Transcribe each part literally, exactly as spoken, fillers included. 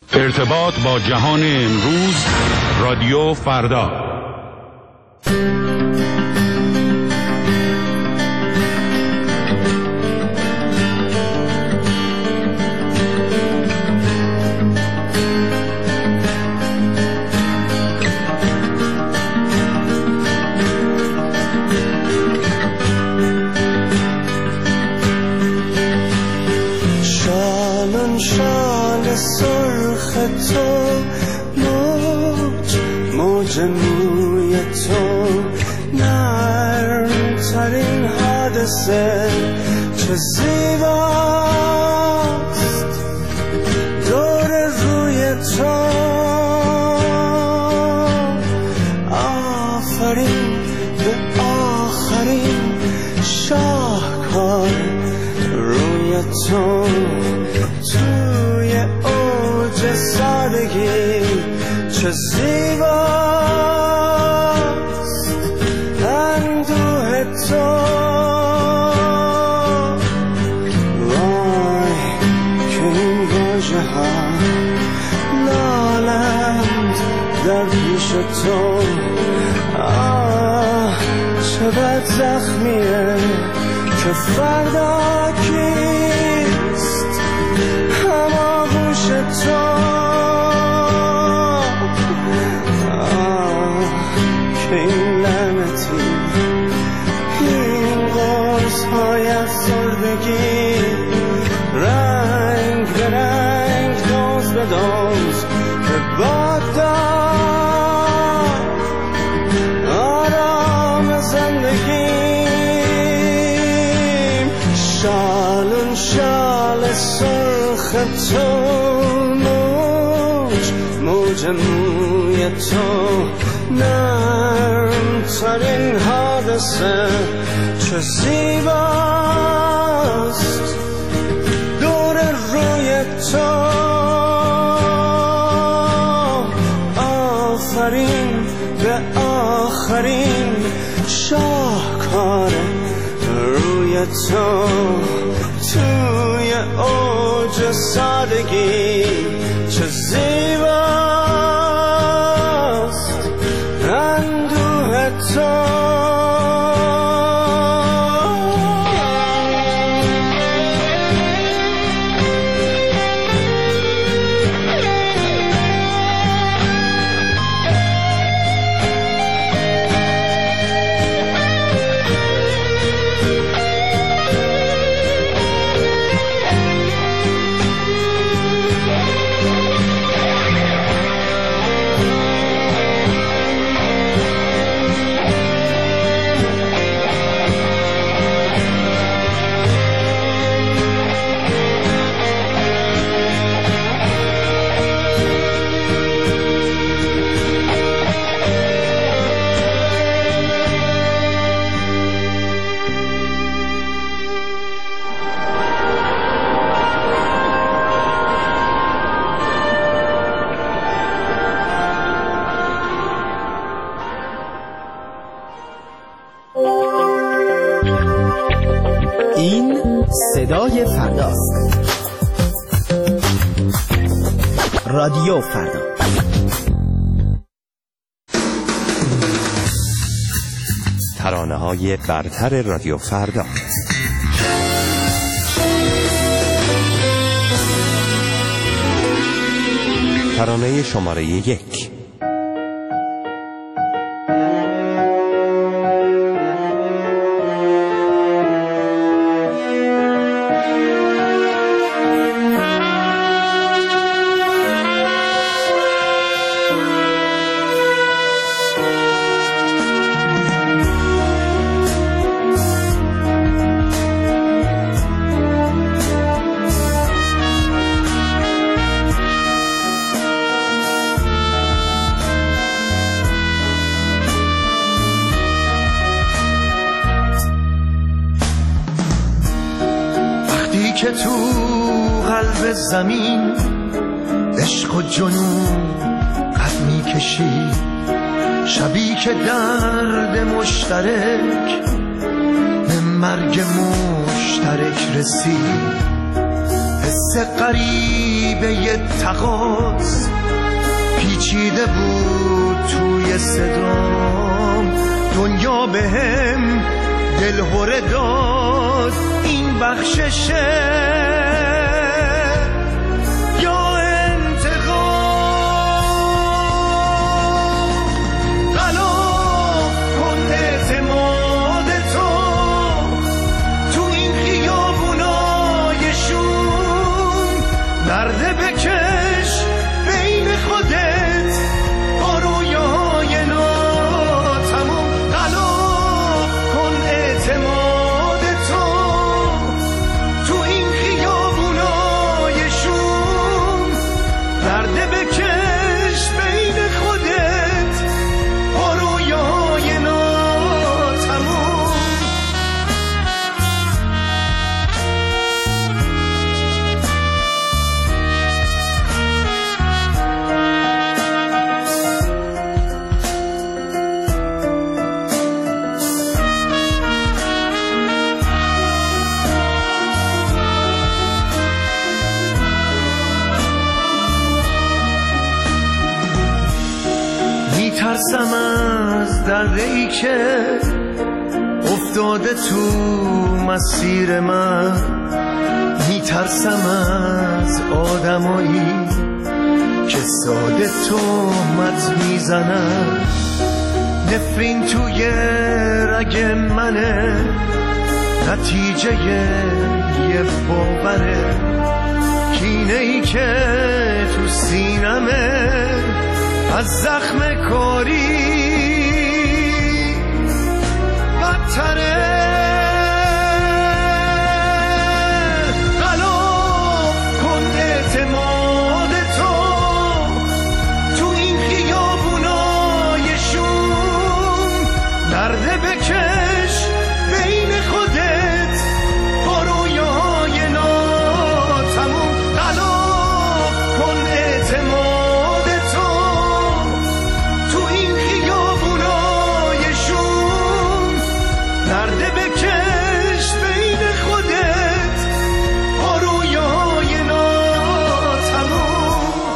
ارتباط با جهان امروز، رادیو فردا. شالون شال سرخ تو، موج موج موی تو، نرم ترین حادثه چه زیباست دور روی تو. آفرین به آخرین شاهکار روی تو، توی اوج سادگی چه زیباست اندوه تو. وای که این واژه ها لالند در پیش تو. آه چه بد زخمیه که فردا کیست هماغوش تو. آه که این لعنتی، این قرص های افسردگی، رنگ به رنگ، دوز به دوز که باد داد آرام زندگی. شالون شال سرخ تو، موج موج موی تو، نرم ترین حادثه چه زیباست دور روی تو. آفرین به آخرین شاهکار روی تو، توی اوج سادگی چه زیباست اندوه تو. این صدای فرداست. رادیو فردا. ترانه‌های برتر رادیو فردا. ترانه شماره یک. که تو قلب زمین عشق و جنون قد میکشی، شبی که درد مشترک به مرگ مشترک رسید، حس غریبه ی تقاص پیچیده بود توی صدام. دنیا به هم دلهوره داد، این بخششه یا انتقام. غلاف کن اعتماد تو تو این خیابونای شوم. نرده بکش بین خودت با رویاهای ناتموم. غلاف کن اعتماد تو تو این خیابونای شوم. نرده بکش بین خودت با رویاهای ناتموم. میترسم از دره‌ای که افتاده تو مسیر من. میترسم از آدمایی که ساده تهمت میزنن. نفرین توی رگ منه، نتیجه یه باوره. کینه‌ای که تو سینمه از زخم کاری بدتره. غلاف کن اعتماد تو تو این خیابونای شوم. نرده بکش بین خودت با رویاهای ناتموم. غلاف کن اعتماد تو تو این خیابونای شوم. نرده بکش بین خودت با رویاهای ناتموم.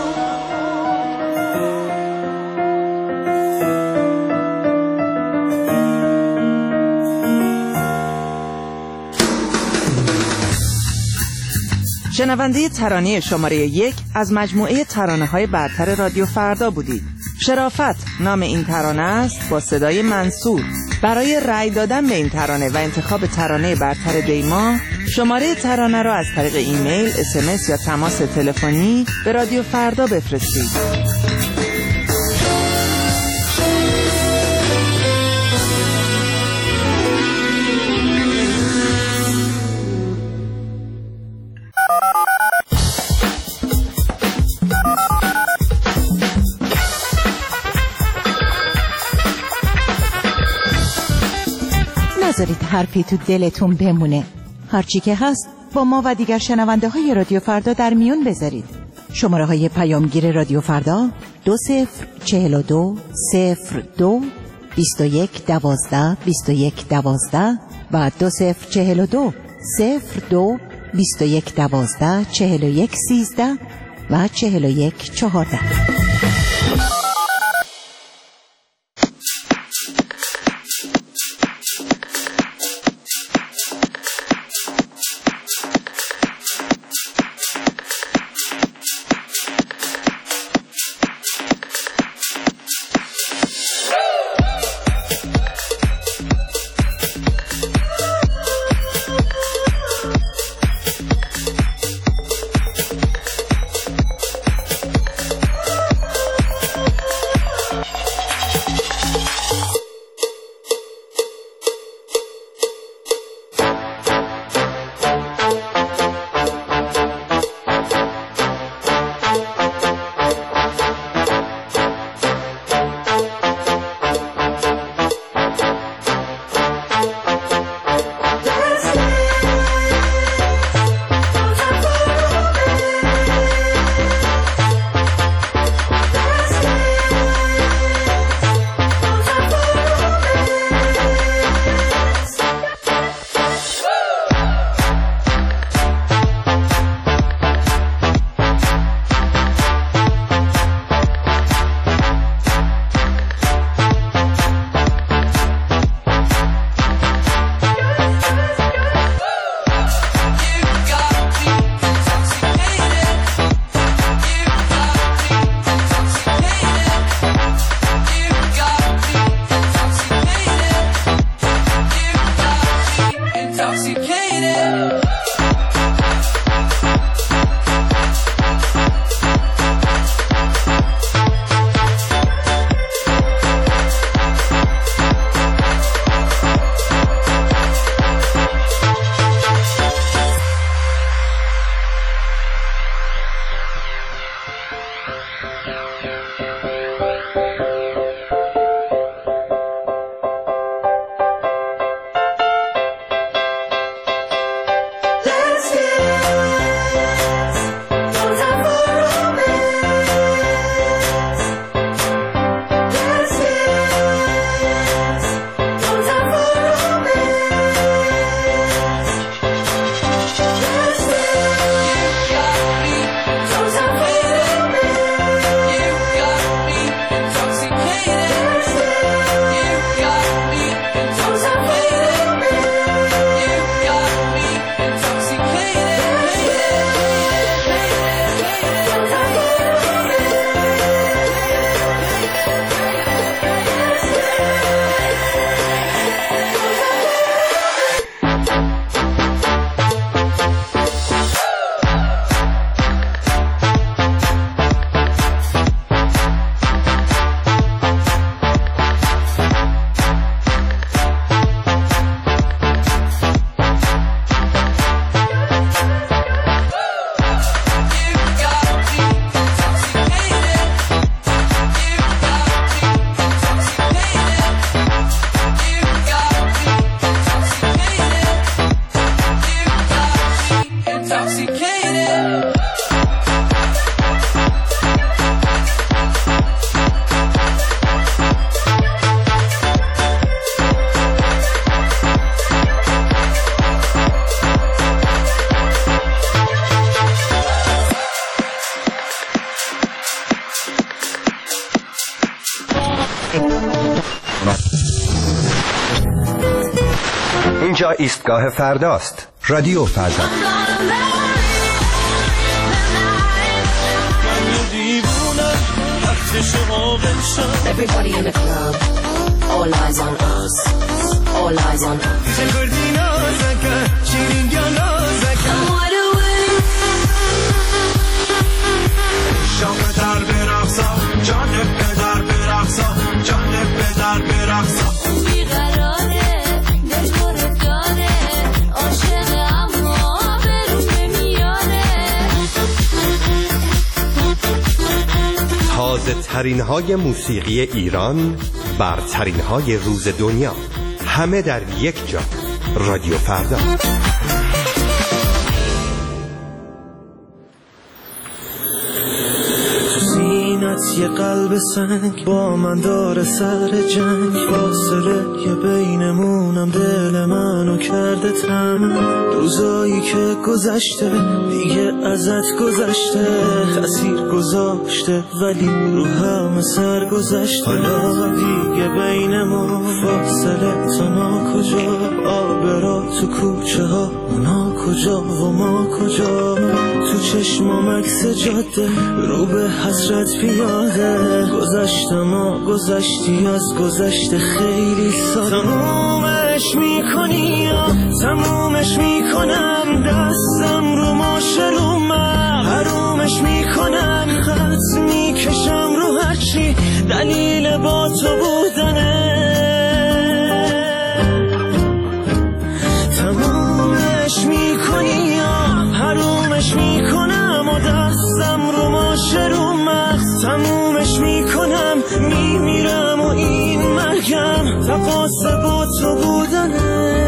شنونده ترانه شماره یک از مجموعه ترانه‌های برتر رادیو فردا بودید. شرافت نام این ترانه است با صدای منصور. برای رأی دادن به این ترانه و انتخاب ترانه برتر دیما، شماره ترانه را از طریق ایمیل، اس ام اس یا تماس تلفنی به رادیو فردا بفرستید. نذارید حرفی تو دلتون بمونه. هرچی که هست با ما و دیگر شنونده های رادیو فردا در میون بذارید. شماره های پیامگیر رادیو فردا دو صفر چهل و دو صفر دو بیست و یک دوازده بیست و یک دوازده و دو صفر چهل و دو صفر دو بیست و یک دوازده چهل و یک سیزده و چهل و یک چهارده. اینجا ایستگاه فرداست. رادیو فردا. Everybody in the club, all eyes on us, all eyes on us. شام در برقصا جان پدر برقصا جان پدر برقصا بیقراره دلخور داره عاشق اما برون نمیاره. تازه ترین های موسیقی ایران، برترین های روز دنیا، همه در یک جا. رادیو فردا. یه قلب سنگ با من داره سر جنگ، فاصله یه بینمونم دل منو کرده تنگ. روزایی که گذشته دیگه ازت گذشته، تأثیر گذاشته ولی رو همه سر گذشته. حالا دیگه بینمون فاصله تا نا کجا، آبرا تو کوچه ها اونا کجا و ما کجا. تو چشمام عکس جاده رو به حسرت پیاده، گذشتم و گذشتی از گذشته خیلی ساده. تمومش میکنی یا تمومش میکنم، دستم رو ماشرومم حرومش میکنم، خط میکشم رو هرچی دلیل با تو بودنه. تمومش میکنی یا حرومش میکنم و دستم رو ماشرومم، تمومش میکنم میمیرم و این مرگم تقاس با تو بودنه.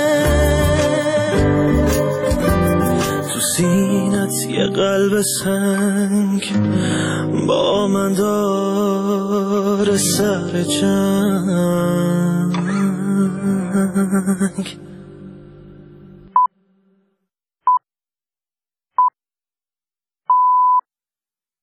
تو سینت یه قلب سنگ با من داره سر جنگ.